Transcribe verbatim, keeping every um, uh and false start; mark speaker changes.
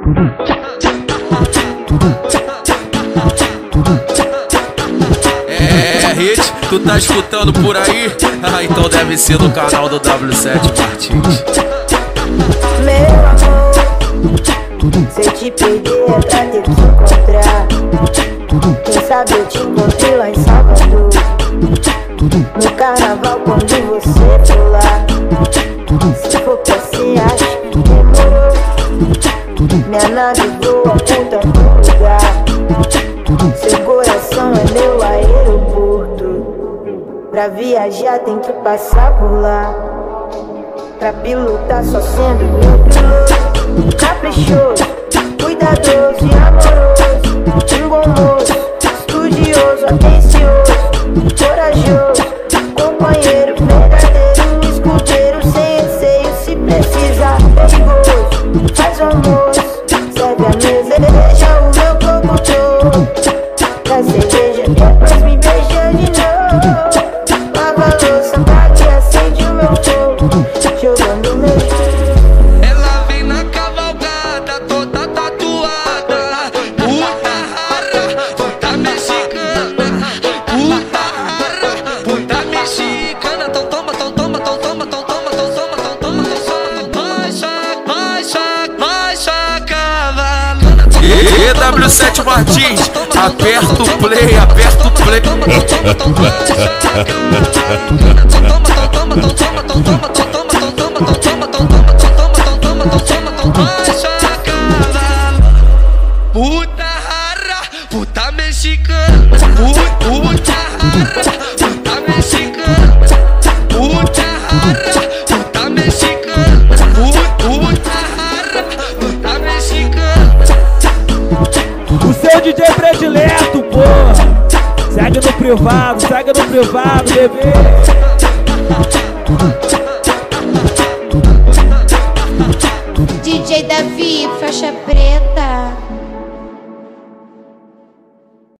Speaker 1: É, hit, tu tá escutando por aí? Ah, então deve ser do canal do W sete Martins.
Speaker 2: Meu amor, se eu te perder é pra ter que encontrar. Quem sabe eu te encontrei lá em Salvador, no carnaval quando você for lá. Se for pra ser, acho que demorou. Minha nave voa, aponta pro lugar. Seu coração é meu aeroporto. Pra viajar tem que passar por lá. Pra pilotar só sendo meu piloto. Caprichoso, cuidadoso e amoroso. Um bom moço, estudioso, atencioso, corajoso, companheiro verdadeiro, escudeiro sem receio. Se precisar, perigoso, faz o almoço, serve a mesa, deixa o meu corpo todo. Da cerveja, depois me beija de novo. Lava a louça, apaga e acende o meu fogo, jogando meu jogo.
Speaker 1: Ela vem na cavalgada, toda tatuada. Puta rara, puta mexicana. Puta rara, puta mexicana. Tão toma, tão toma, tão toma, tão toma, tão toma, tão toma, tão toma. Vai, chac, vai, chac, vai, chacavalana. E W sete Martins, aperta o play, aperta o play. Puta rara, puta mexicana. Puta rara, puta mexicana. Puta rara, puta mexicana. Puta rara, puta mexicana.
Speaker 3: O seu D J predileto, porra. Segue no privado, segue no privado, bebê.
Speaker 4: D J Davi, faixa preta.